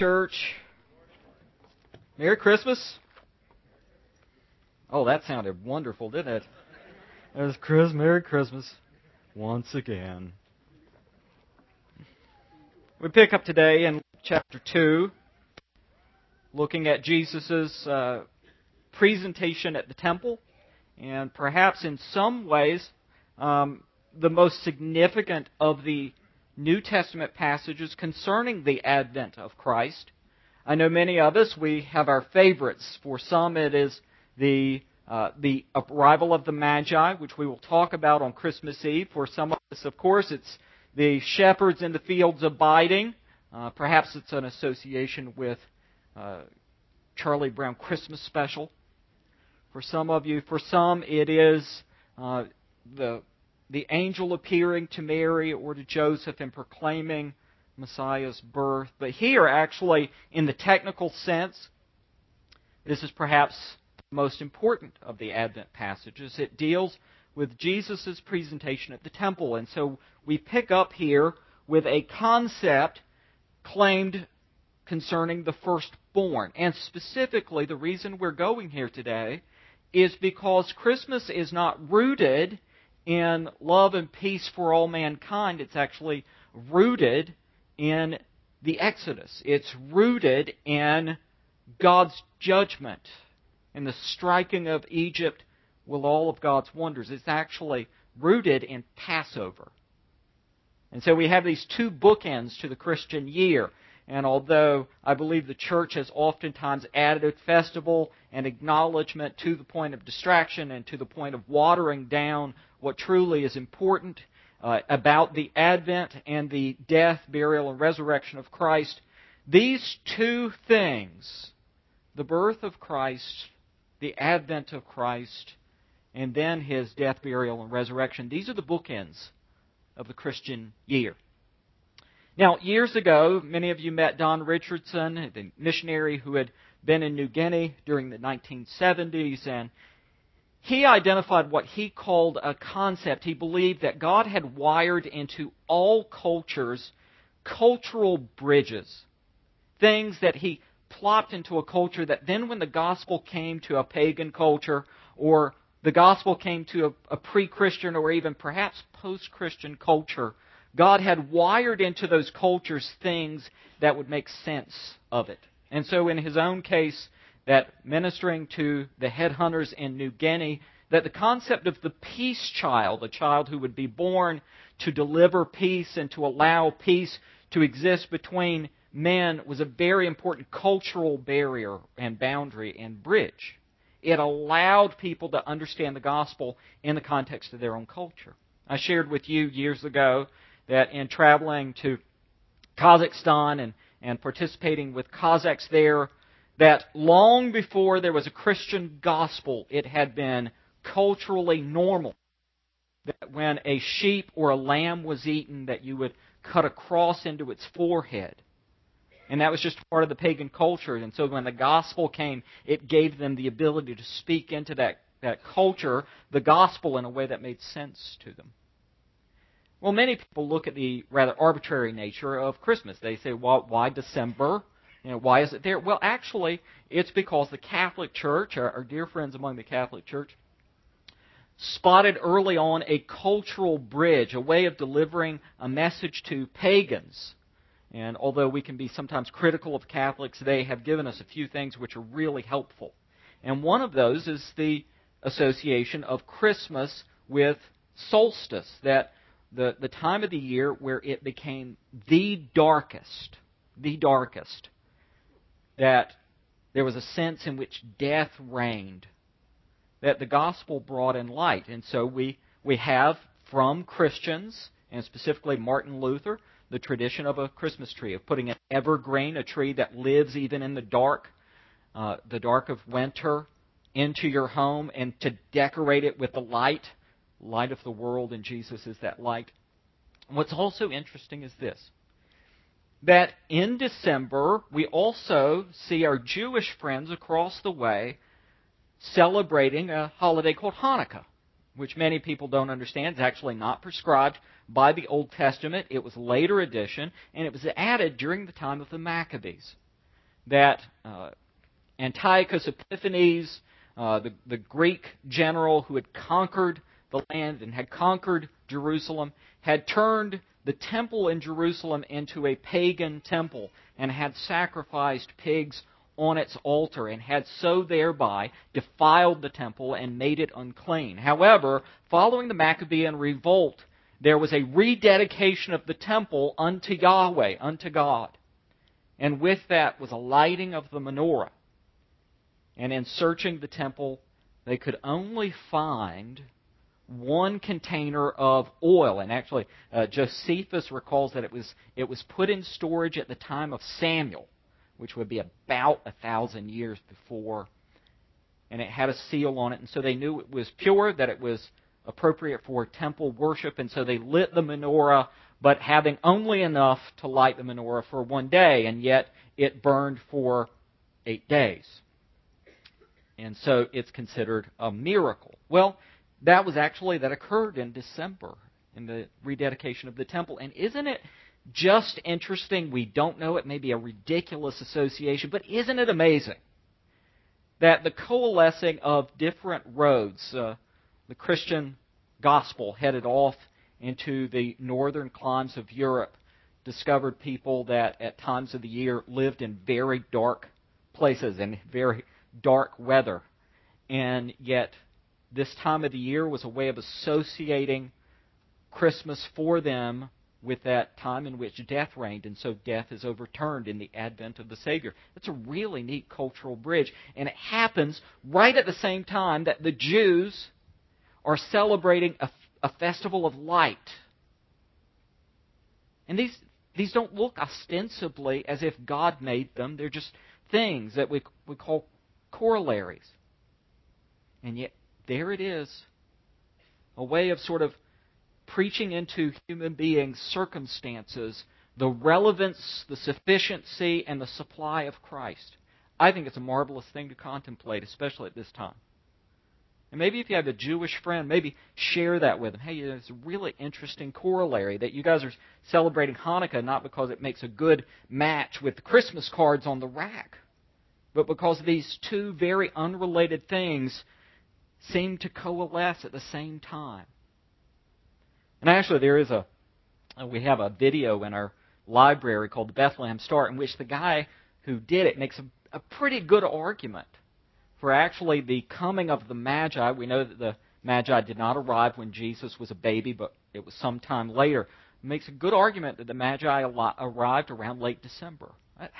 Church. Merry Christmas. Oh, that sounded wonderful, didn't it? It was Merry Christmas once again. We pick up today in chapter 2, looking at Jesus' presentation at the temple, and perhaps in some ways the most significant of the New Testament passages concerning the advent of Christ. I know many of us, we have our favorites. For some it is the arrival of the Magi, which we will talk about on Christmas Eve. For some of us, of course, it's the shepherds in the fields abiding. Perhaps it's an association with Charlie Brown Christmas Special. For some of you, for some it is the angel appearing to Mary or to Joseph and proclaiming Messiah's birth. But here, actually, in the technical sense, this is perhaps the most important of the Advent passages. It deals with Jesus' presentation at the temple. And so we pick up here with a concept claimed concerning the firstborn. And specifically, the reason we're going here today is because Christmas is not rooted in love and peace for all mankind. It's actually rooted in the Exodus. It's rooted in God's judgment, in the striking of Egypt with all of God's wonders. It's actually rooted in Passover. And so we have these two bookends to the Christian year. And although I believe the church has oftentimes added a festival and acknowledgement to the point of distraction and to the point of watering down what truly is important about the advent and the death, burial, and resurrection of Christ, these two things, the birth of Christ, the advent of Christ, and then His death, burial, and resurrection, these are the bookends of the Christian year. Now, years ago, many of you met Don Richardson, the missionary who had been in New Guinea during the 1970s, and he identified what he called a concept. He believed that God had wired into all cultures cultural bridges, things that He plopped into a culture that then when the gospel came to a pagan culture or the gospel came to a pre-Christian or even perhaps post-Christian culture, God had wired into those cultures things that would make sense of it. And so in his own case, that ministering to the headhunters in New Guinea, that the concept of the peace child, a child who would be born to deliver peace and to allow peace to exist between men, was a very important cultural barrier and boundary and bridge. It allowed people to understand the gospel in the context of their own culture. I shared with you years ago that in traveling to Kazakhstan and participating with Kazakhs there, that long before there was a Christian gospel, it had been culturally normal that when a sheep or a lamb was eaten, that you would cut a cross into its forehead. And that was just part of the pagan culture. And so when the gospel came, it gave them the ability to speak into that culture, the gospel, in a way that made sense to them. Well, many people look at the rather arbitrary nature of Christmas. They say, well, why December? Why is it there? Well, actually, it's because the Catholic Church, our dear friends among the Catholic Church, spotted early on a cultural bridge, a way of delivering a message to pagans. And although we can be sometimes critical of Catholics, they have given us a few things which are really helpful. And one of those is the association of Christmas with solstice, that the time of the year where it became the darkest, that there was a sense in which death reigned, that the gospel brought in light. And so we have from Christians, and specifically Martin Luther, the tradition of a Christmas tree, of putting an evergreen, a tree that lives even in the dark of winter, into your home, and to decorate it with the light of the world, and Jesus is that light. What's also interesting is this, that in December, we also see our Jewish friends across the way celebrating a holiday called Hanukkah, which many people don't understand. It's actually not prescribed by the Old Testament. It was a later addition, and it was added during the time of the Maccabees. that Antiochus Epiphanes, the Greek general who had conquered the land and had conquered Jerusalem, had turned the temple in Jerusalem into a pagan temple and had sacrificed pigs on its altar and had so thereby defiled the temple and made it unclean. However, following the Maccabean revolt, there was a rededication of the temple unto Yahweh, unto God. And with that was a lighting of the menorah. And in searching the temple, they could only find one container of oil. And actually, Josephus recalls that it was put in storage at the time of Samuel, which would be about 1,000 years before. And it had a seal on it. And so they knew it was pure, that it was appropriate for temple worship. And so they lit the menorah, but having only enough to light the menorah for one day. And yet it burned for 8 days. And so it's considered a miracle. Well, that occurred in December, in the rededication of the temple. And isn't it just interesting? We don't know, it may be a ridiculous association, but isn't it amazing that the coalescing of different roads, the Christian gospel headed off into the northern climes of Europe, discovered people that at times of the year lived in very dark places and very dark weather. And yet this time of the year was a way of associating Christmas for them with that time in which death reigned, and so death is overturned in the advent of the Savior. It's a really neat cultural bridge, and it happens right at the same time that the Jews are celebrating a festival of light. And these don't look ostensibly as if God made them. They're just things that we call corollaries. And yet, there it is, a way of sort of preaching into human beings' circumstances the relevance, the sufficiency, and the supply of Christ. I think it's a marvelous thing to contemplate, especially at this time. And maybe if you have a Jewish friend, maybe share that with them. Hey, it's a really interesting corollary that you guys are celebrating Hanukkah not because it makes a good match with the Christmas cards on the rack, but because these two very unrelated things seem to coalesce at the same time. And actually, we have a video in our library called the Bethlehem Star, in which the guy who did it makes a pretty good argument for actually the coming of the Magi. We know that the Magi did not arrive when Jesus was a baby, but it was sometime later. It makes a good argument that the Magi arrived around late December.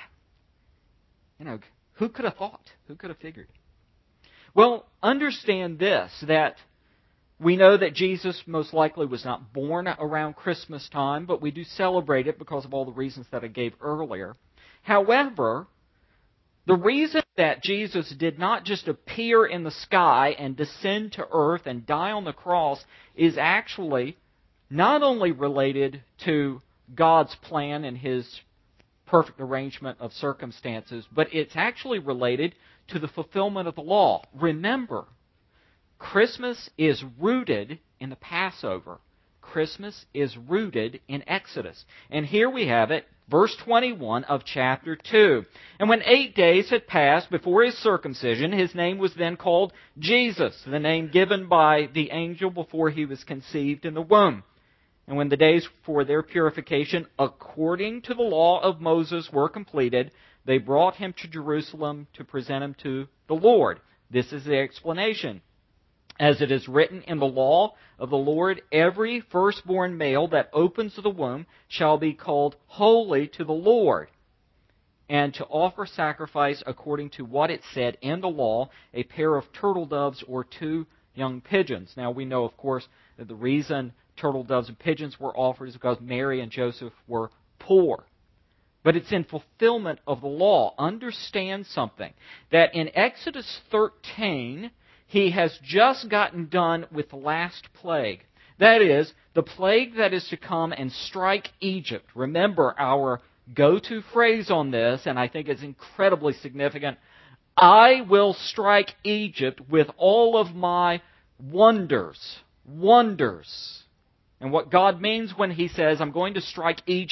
Who could have thought? Who could have figured? Well, understand this, that we know that Jesus most likely was not born around Christmas time, but we do celebrate it because of all the reasons that I gave earlier. However, the reason that Jesus did not just appear in the sky and descend to earth and die on the cross is actually not only related to God's plan and His perfect arrangement of circumstances, but it's actually related to the fulfillment of the law. Remember, Christmas is rooted in the Passover. Christmas is rooted in Exodus. And here we have it, verse 21 of chapter 2. And when 8 days had passed before his circumcision, his name was then called Jesus, the name given by the angel before he was conceived in the womb. And when the days for their purification, according to the law of Moses, were completed, they brought him to Jerusalem to present him to the Lord. This is the explanation. As it is written in the law of the Lord, every firstborn male that opens the womb shall be called holy to the Lord, and to offer sacrifice according to what it said in the law, a pair of turtle doves or 2 young pigeons. Now we know, of course, that the reason turtle doves and pigeons were offered is because Mary and Joseph were poor. But it's in fulfillment of the law. Understand something, that in Exodus 13, he has just gotten done with the last plague. That is, the plague that is to come and strike Egypt. Remember our go-to phrase on this, and I think it's incredibly significant. I will strike Egypt with all of my wonders. Wonders. And what God means when He says, I'm going to strike Egypt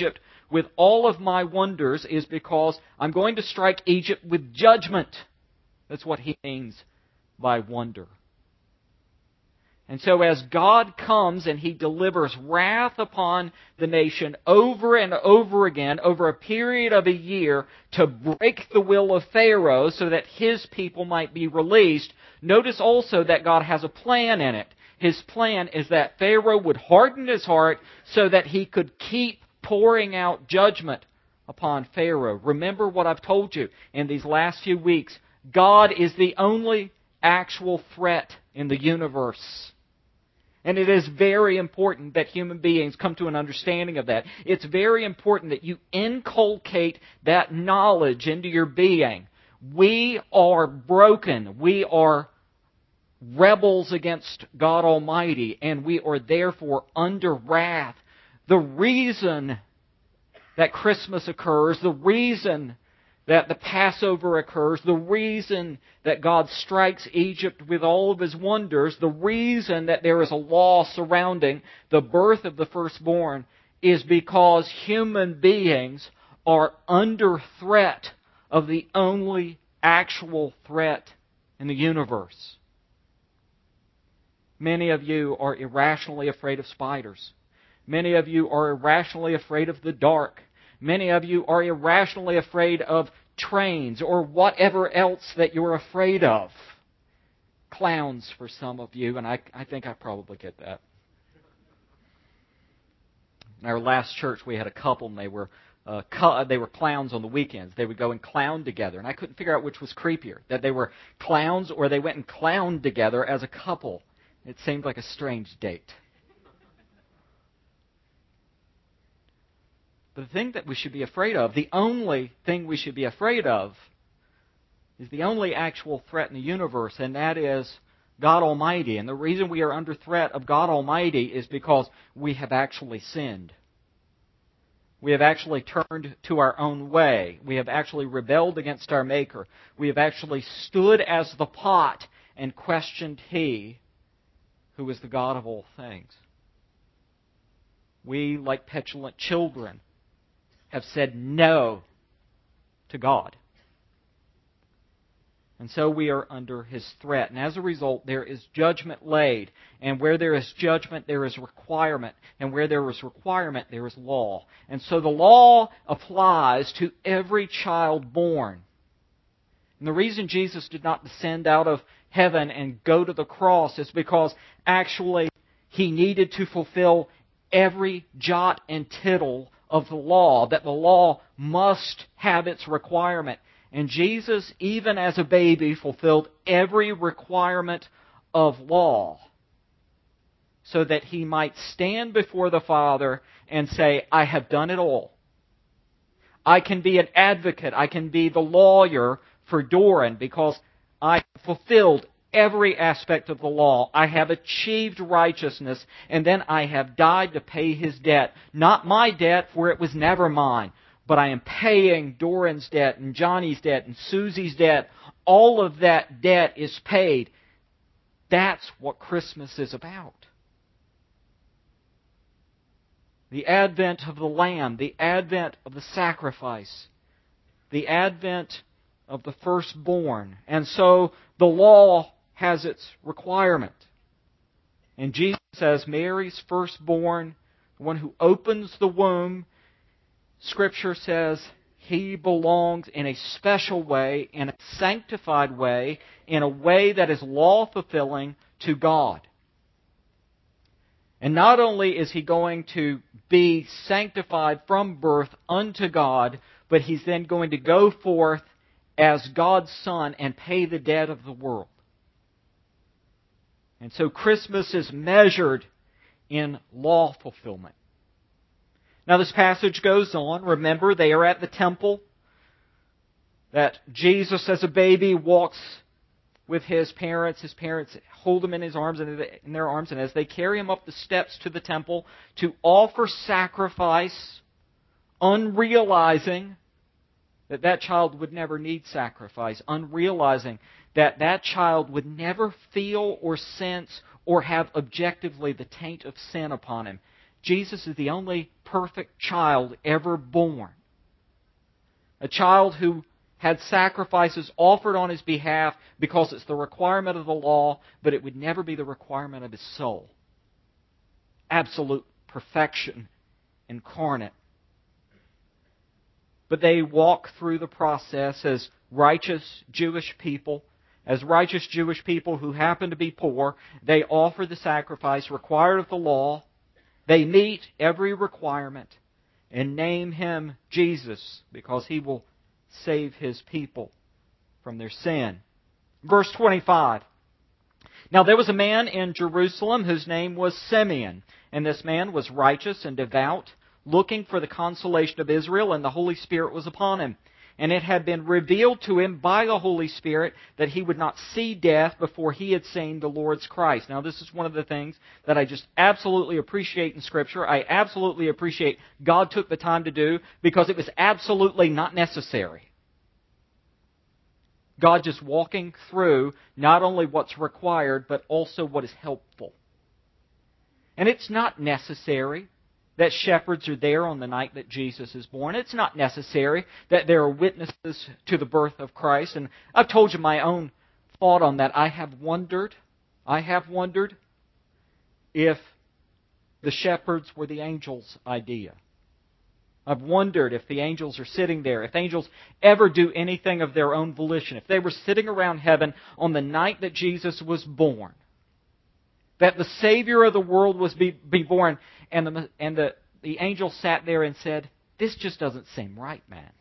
with all of my wonders is because I'm going to strike Egypt with judgment. That's what he means by wonder. And so as God comes and He delivers wrath upon the nation over and over again over a period of a year to break the will of Pharaoh so that his people might be released, notice also that God has a plan in it. His plan is that Pharaoh would harden his heart so that he could keep pouring out judgment upon Pharaoh. Remember what I've told you in these last few weeks. God is the only actual threat in the universe. And it is very important that human beings come to an understanding of that. It's very important that you inculcate that knowledge into your being. We are broken. We are rebels against God Almighty, and we are therefore under wrath. The reason that Christmas occurs, the reason that the Passover occurs, the reason that God strikes Egypt with all of His wonders, the reason that there is a law surrounding the birth of the firstborn is because human beings are under threat of the only actual threat in the universe. Many of you are irrationally afraid of spiders. Many of you are irrationally afraid of the dark. Many of you are irrationally afraid of trains or whatever else that you're afraid of. Clowns for some of you, and I think I probably get that. In our last church, we had a couple, and they were clowns on the weekends. They would go and clown together, and I couldn't figure out which was creepier, that they were clowns or they went and clowned together as a couple. It seemed like a strange date. But the thing that we should be afraid of, the only thing we should be afraid of, is the only actual threat in the universe, and that is God Almighty. And the reason we are under threat of God Almighty is because we have actually sinned. We have actually turned to our own way. We have actually rebelled against our Maker. We have actually stood as the pot and questioned He who is the God of all things. We, like petulant children, have said no to God. And so we are under His threat. And as a result, there is judgment laid. And where there is judgment, there is requirement. And where there is requirement, there is law. And so the law applies to every child born. And the reason Jesus did not descend out of heaven and go to the cross is because actually He needed to fulfill every jot and tittle of the law, that the law must have its requirement. And Jesus, even as a baby, fulfilled every requirement of law so that He might stand before the Father and say, I have done it all. I can be an advocate. I can be the lawyer for Doran because I have fulfilled every aspect of the law. I have achieved righteousness, and then I have died to pay his debt. Not my debt, for it was never mine, but I am paying Doran's debt and Johnny's debt and Susie's debt. All of that debt is paid. That's what Christmas is about. The advent of the Lamb, the advent of the sacrifice, the advent of the firstborn. And so the law has its requirement. And Jesus says Mary's firstborn, the one who opens the womb, Scripture says he belongs in a special way, in a sanctified way, in a way that is law-fulfilling to God. And not only is he going to be sanctified from birth unto God, but he's then going to go forth as God's Son and pay the debt of the world. And so Christmas is measured in law fulfillment. Now this passage goes on. Remember, they are at the temple. That Jesus as a baby walks with his parents. His parents hold him in his arms and in their arms, and as they carry him up the steps to the temple to offer sacrifice, unrealizing that that child would never need sacrifice, unrealizing that that child would never feel or sense or have objectively the taint of sin upon him. Jesus is the only perfect child ever born. A child who had sacrifices offered on His behalf because it's the requirement of the law, but it would never be the requirement of His soul. Absolute perfection incarnate. But they walk through the process as righteous Jewish people. As righteous Jewish people who happen to be poor, they offer the sacrifice required of the law. They meet every requirement and name Him Jesus because He will save His people from their sin. Verse 25. Now there was a man in Jerusalem whose name was Simeon, and this man was righteous and devout, looking for the consolation of Israel, and the Holy Spirit was upon him. And it had been revealed to him by the Holy Spirit that he would not see death before he had seen the Lord's Christ. Now this is one of the things that I just absolutely appreciate in Scripture. I absolutely appreciate God took the time to do, because it was absolutely not necessary. God just walking through not only what's required, but also what is helpful. And it's not necessary that shepherds are there on the night that Jesus is born. It's not necessary that there are witnesses to the birth of Christ. And I've told you my own thought on that. I have wondered if the shepherds were the angels' idea. I've wondered if the angels are sitting there, if angels ever do anything of their own volition, if they were sitting around heaven on the night that Jesus was born, that the Savior of the world was be born, and the angel sat there and said, "This just doesn't seem right, man."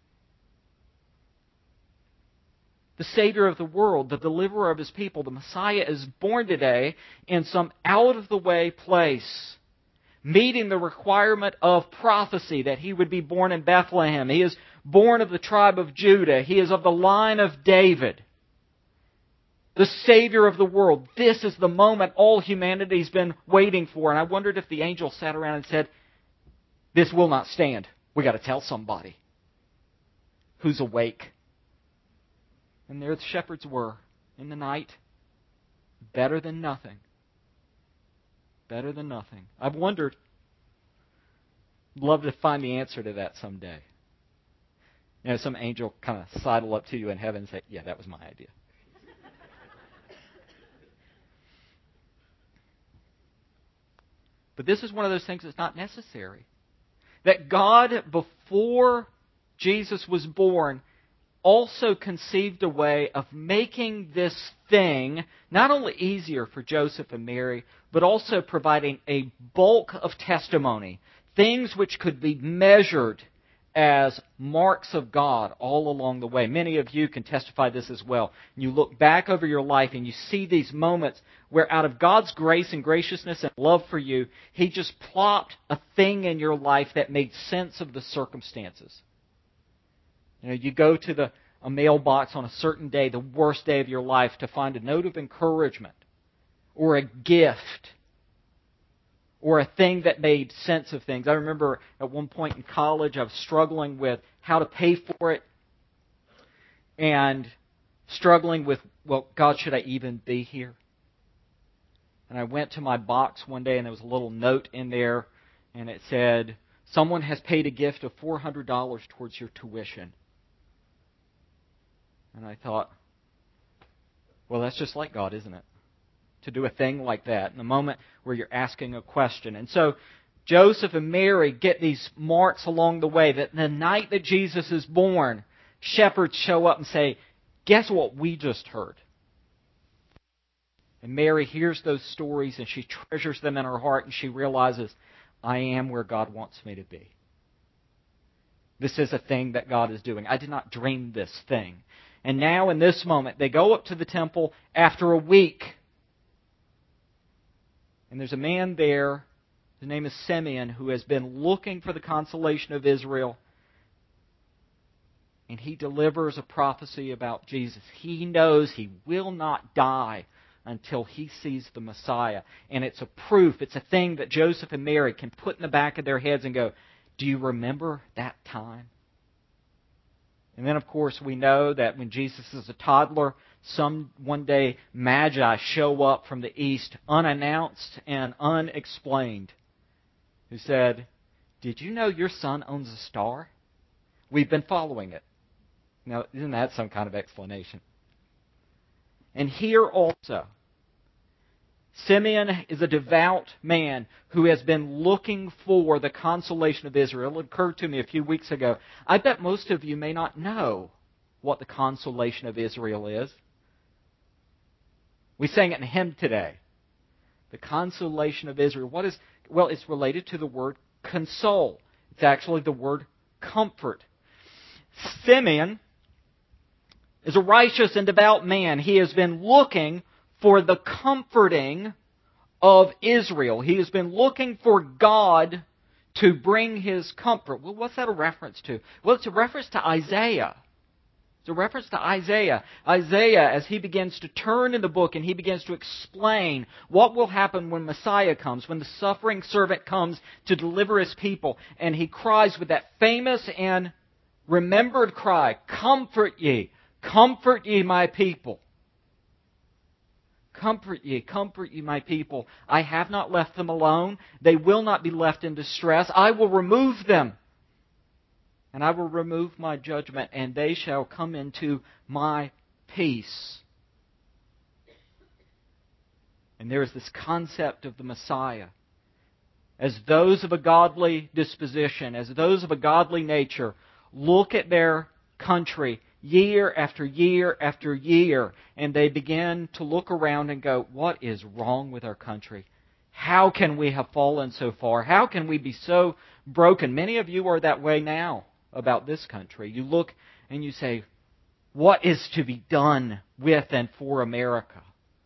The Savior of the world, the deliverer of His people, the Messiah is born today in some out-of-the-way place, meeting the requirement of prophecy that He would be born in Bethlehem. He is born of the tribe of Judah. He is of the line of David. The Savior of the world. This is the moment all humanity's been waiting for. And I wondered if the angel sat around and said, "This will not stand. We got to tell somebody who's awake." And there the shepherds were in the night. Better than nothing. Better than nothing. I've wondered. I'd love to find the answer to that someday. You know, some angel kind of sidle up to you in heaven and say, "Yeah, that was my idea." But this is one of those things that's not necessary. That God, before Jesus was born, also conceived a way of making this thing not only easier for Joseph and Mary, but also providing a bulk of testimony, things which could be measured as marks of God all along the way. Many of you can testify this as well. You look back over your life and you see these moments where out of God's grace and graciousness and love for you, He just plopped a thing in your life that made sense of the circumstances. You know, you go to a mailbox on a certain day, the worst day of your life, to find a note of encouragement or a gift or a thing that made sense of things. I remember at one point in college I was struggling with how to pay for it and struggling with, well, God, should I even be here? And I went to my box one day and there was a little note in there and it said, "Someone has paid a gift of $400 towards your tuition." And I thought, well, that's just like God, isn't it? To do a thing like that in the moment where you're asking a question. And so Joseph and Mary get these marks along the way that the night that Jesus is born, shepherds show up and say, "Guess what we just heard?" And Mary hears those stories and she treasures them in her heart and she realizes, I am where God wants me to be. This is a thing that God is doing. I did not dream this thing. And now in this moment, they go up to the temple after a week. And there's a man there, his name is Simeon, who has been looking for the consolation of Israel. And he delivers a prophecy about Jesus. He knows he will not die until he sees the Messiah. And it's a proof, it's a thing that Joseph and Mary can put in the back of their heads and go, "Do you remember that time?" And then, of course, we know that when Jesus is a toddler, one day Magi show up from the east, unannounced and unexplained. who said, "Did you know your son owns a star? We've been following it." Now, isn't that some kind of explanation? And here also, Simeon is a devout man who has been looking for the consolation of Israel. It occurred to me a few weeks ago. I bet most of you may not know what the consolation of Israel is. We sang it in a hymn today. The consolation of Israel. What is? Well, it's related to the word console. It's actually the word comfort. Simeon is a righteous and devout man. He has been looking for the comforting of Israel. He has been looking for God to bring His comfort. Well, what's that a reference to? Well, it's a reference to Isaiah. It's a reference to Isaiah. Isaiah, as he begins to turn in the book and he begins to explain what will happen when Messiah comes, when the suffering servant comes to deliver his people, and he cries with that famous and remembered cry, "Comfort ye my people. Comfort ye my people. I have not left them alone. They will not be left in distress. I will remove them. And I will remove my judgment, and they shall come into my peace." And there is this concept of the Messiah. As those of a godly disposition, as those of a godly nature, look at their country year after year after year, and they begin to look around and go, "What is wrong with our country? How can we have fallen so far? How can we be so broken?" Many of you are that way now about this country. You look and you say, "What is to be done with and for America?"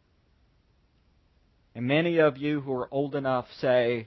And many of you who are old enough say,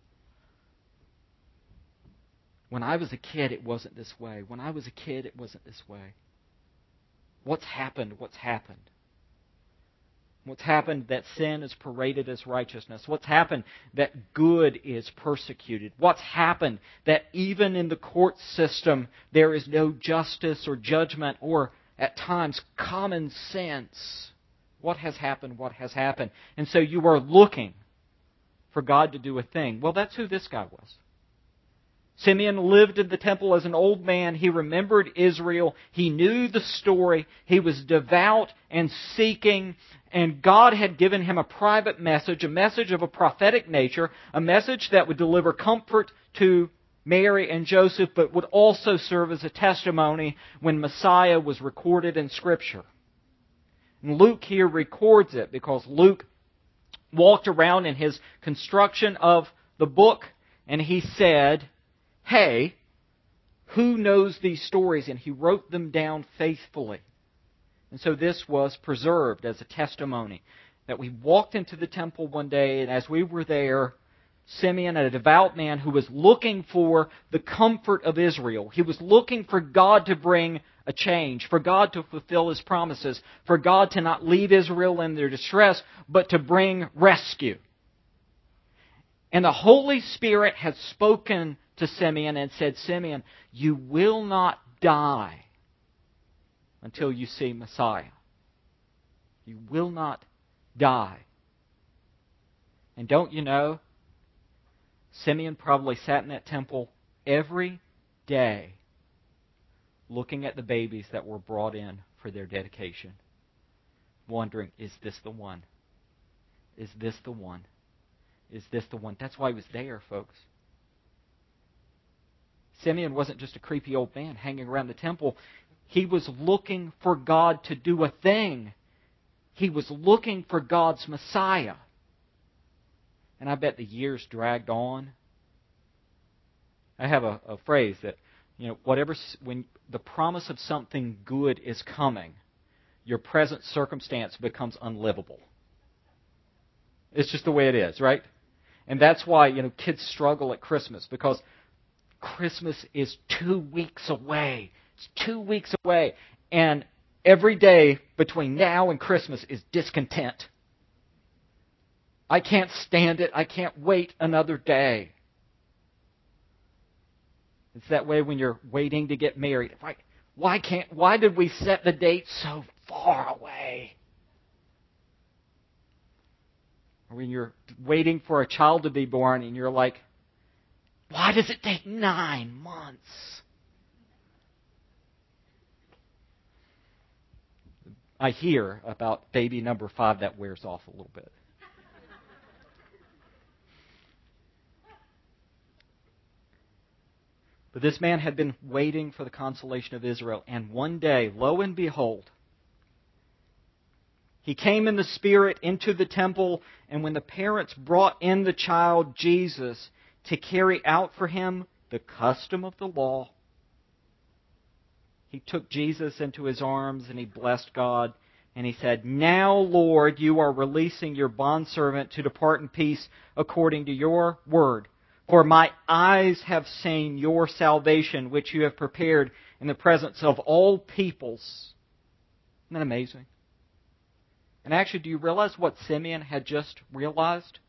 "When I was a kid, it wasn't this way. When I was a kid, it wasn't this way." What's happened? What's happened? What's happened that sin is paraded as righteousness? What's happened that good is persecuted? What's happened that even in the court system there is no justice or judgment or, at times, common sense? What has happened? What has happened? And so you are looking for God to do a thing. Well, that's who this guy was. Simeon lived in the temple as an old man. He remembered Israel. He knew the story. He was devout and seeking. And God had given him a private message, a message of a prophetic nature, a message that would deliver comfort to Mary and Joseph, but would also serve as a testimony when Messiah was recorded in Scripture. And Luke here records it because Luke walked around in his construction of the book and he said, "Hey, who knows these stories?" And he wrote them down faithfully. And so this was preserved as a testimony that we walked into the temple one day, and as we were there, Simeon, a devout man who was looking for the comfort of Israel, he was looking for God to bring a change, for God to fulfill His promises, for God to not leave Israel in their distress, but to bring rescue. And the Holy Spirit had spoken to Simeon and said, "Simeon, you will not die until you see Messiah. You will not die." And don't you know, Simeon probably sat in that temple every day looking at the babies that were brought in for their dedication, wondering, "Is this the one? Is this the one? Is this the one?" That's why he was there, folks. Simeon wasn't just a creepy old man hanging around the temple. He was looking for God to do a thing. He was looking for God's Messiah. And I bet the years dragged on. I have a phrase that, when the promise of something good is coming, your present circumstance becomes unlivable. It's just the way it is, right? And that's why, kids struggle at Christmas, because Christmas is 2 weeks away. It's 2 weeks away. And every day between now and Christmas is discontent. I can't stand it. I can't wait another day. It's that way when you're waiting to get married. Why did we set the date so far away? Or when you're waiting for a child to be born and you're like, Why does it take 9 months? I hear about baby number 5 that wears off a little bit. But this man had been waiting for the consolation of Israel, and one day, lo and behold, he came in the Spirit into the temple, and when the parents brought in the child Jesus to carry out for him the custom of the law, he took Jesus into his arms and he blessed God. And he said, "Now, Lord, you are releasing your bondservant to depart in peace according to your word. For my eyes have seen your salvation, which you have prepared in the presence of all peoples." Isn't that amazing? And actually, do you realize what Simeon had just realized?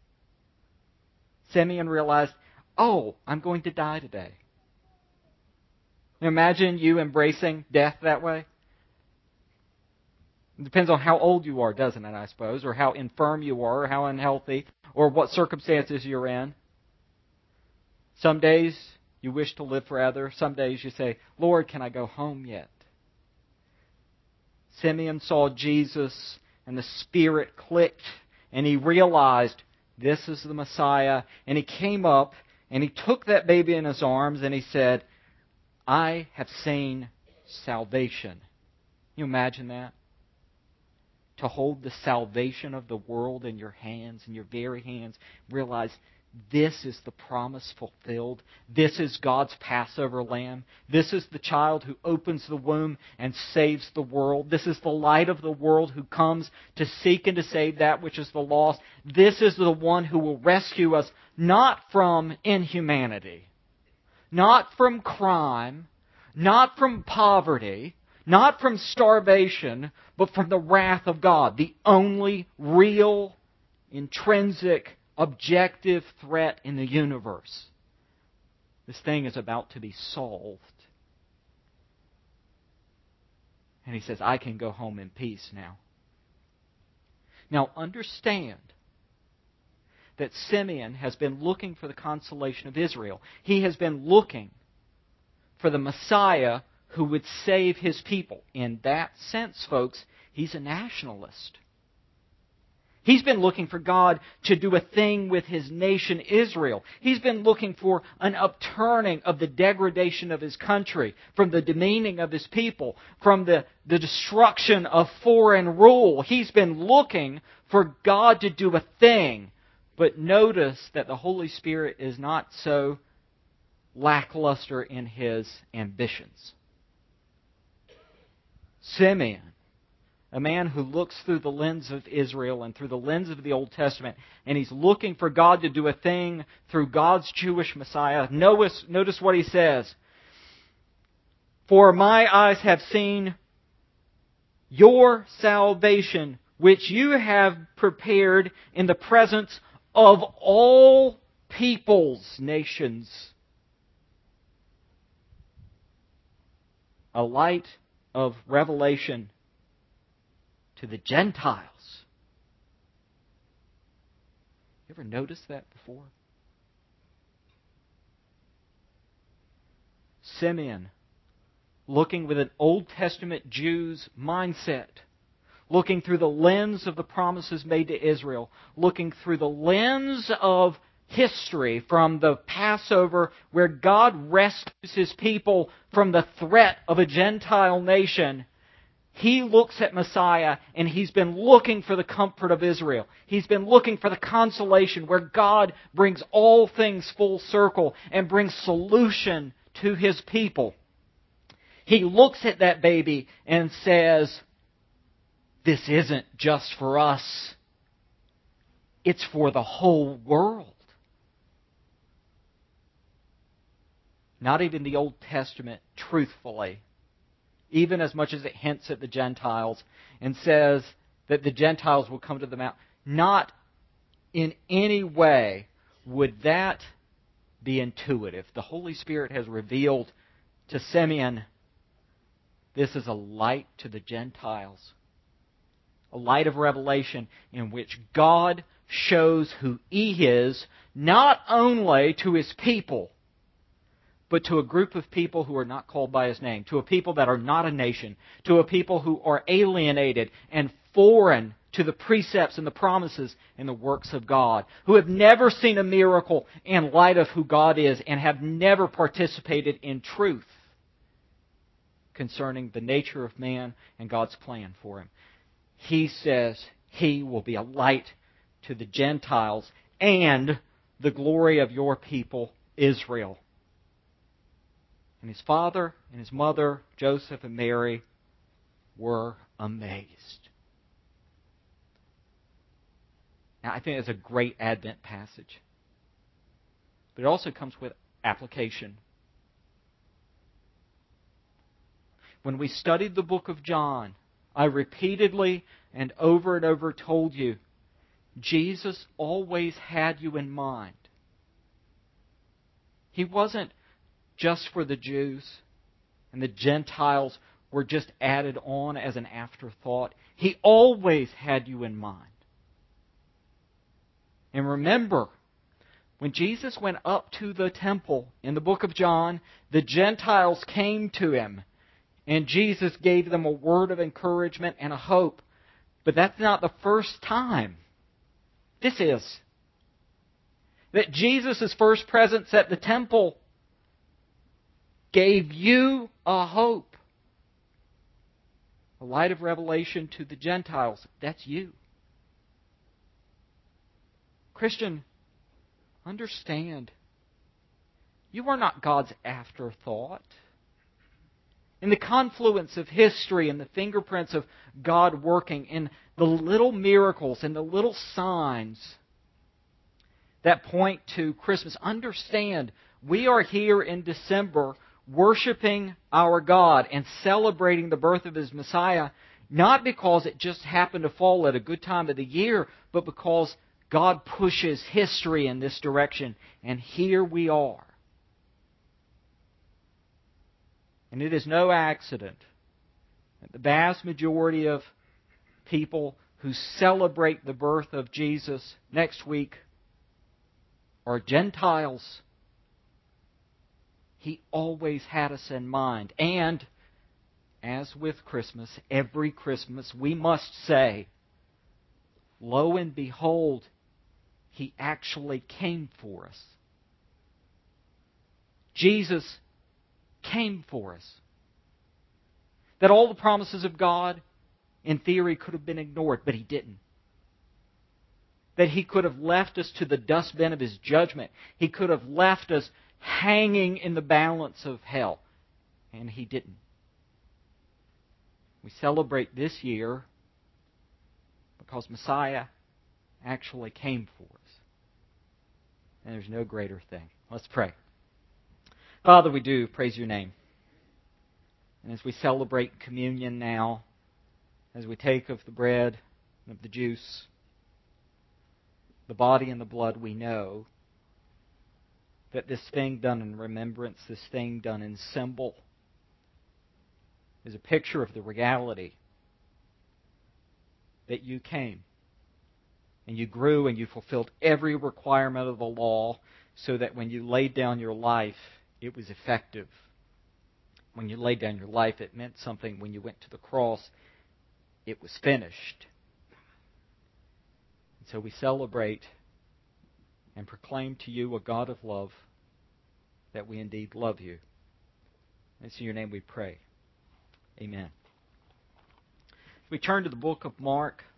Simeon realized, oh, I'm going to die today. Imagine you embracing death that way. It depends on how old you are, doesn't it, I suppose, or how infirm you are, or how unhealthy, or what circumstances you're in. Some days you wish to live forever. Some days you say, Lord, can I go home yet? Simeon saw Jesus and the Spirit clicked, and he realized this is the Messiah. And he came up and he took that baby in his arms and he said, I have seen salvation. Can you imagine that? To hold the salvation of the world in your hands, in your very hands. Realize this is the promise fulfilled. This is God's Passover lamb. This is the child who opens the womb and saves the world. This is the light of the world who comes to seek and to save that which is the lost. This is the one who will rescue us not from inhumanity, not from crime, not from poverty, not from starvation, but from the wrath of God, the only real, intrinsic, objective threat in the universe. This thing is about to be solved. And he says, I can go home in peace now. Now understand that Simeon has been looking for the consolation of Israel. He has been looking for the Messiah who would save his people. In that sense, folks, he's a nationalist. He's been looking for God to do a thing with his nation Israel. He's been looking for an upturning of the degradation of his country, from the demeaning of his people, from the destruction of foreign rule. He's been looking for God to do a thing. But notice that the Holy Spirit is not so lackluster in his ambitions. Simeon, a man who looks through the lens of Israel and through the lens of the Old Testament, and he's looking for God to do a thing through God's Jewish Messiah. Notice what he says. For my eyes have seen your salvation, which you have prepared in the presence of all peoples, nations. A light of revelation to the Gentiles. You ever noticed that before? Simeon, looking with an Old Testament Jew's mindset, looking through the lens of the promises made to Israel, looking through the lens of history from the Passover where God rescues His people from the threat of a Gentile nation. He looks at Messiah and he's been looking for the comfort of Israel. He's been looking for the consolation where God brings all things full circle and brings solution to His people. He looks at that baby and says, this isn't just for us. It's for the whole world. Not even the Old Testament, truthfully, even as much as it hints at the Gentiles and says that the Gentiles will come to the mount, not in any way would that be intuitive. The Holy Spirit has revealed to Simeon, this is a light to the Gentiles. A light of revelation in which God shows who He is, not only to His people, but to a group of people who are not called by His name, to a people that are not a nation, to a people who are alienated and foreign to the precepts and the promises and the works of God, who have never seen a miracle in light of who God is and have never participated in truth concerning the nature of man and God's plan for him. He says He will be a light to the Gentiles and the glory of your people, Israel. And His father and His mother, Joseph and Mary, were amazed. Now, I think it's a great Advent passage. But it also comes with application. When we studied the book of John, I repeatedly and over told you, Jesus always had you in mind. He wasn't just for the Jews, and the Gentiles were just added on as an afterthought. He always had you in mind. And remember, when Jesus went up to the temple in the book of John, the Gentiles came to Him, and Jesus gave them a word of encouragement and a hope. But that's not the first time. This is. That Jesus' first presence at the temple gave you a hope. A light of revelation to the Gentiles. That's you. Christian, understand. You are not God's afterthought. In the confluence of history and the fingerprints of God working in the little miracles and the little signs that point to Christmas, understand we are here in December worshiping our God and celebrating the birth of His Messiah, not because it just happened to fall at a good time of the year, but because God pushes history in this direction, and here we are. And it is no accident that the vast majority of people who celebrate the birth of Jesus next week are Gentiles. He always had us in mind. And, as with Christmas, every Christmas we must say, lo and behold, He actually came for us. Jesus came for us. That all the promises of God, in theory, could have been ignored, but He didn't. That He could have left us to the dustbin of His judgment. He could have left us hanging in the balance of hell, and He didn't. We celebrate this year because Messiah actually came for us. And there's no greater thing. Let's pray. Father, we do praise Your name. And as we celebrate communion now, as we take of the bread and of the juice, the body and the blood, we know that this thing done in remembrance, this thing done in symbol, is a picture of the reality that You came and You grew and You fulfilled every requirement of the law so that when You laid down Your life, it was effective. When You laid down Your life, it meant something. When You went to the cross, it was finished. And so we celebrate and proclaim to You, a God of love, that we indeed love You. It's in Your name we pray. Amen. We turn to the book of Mark.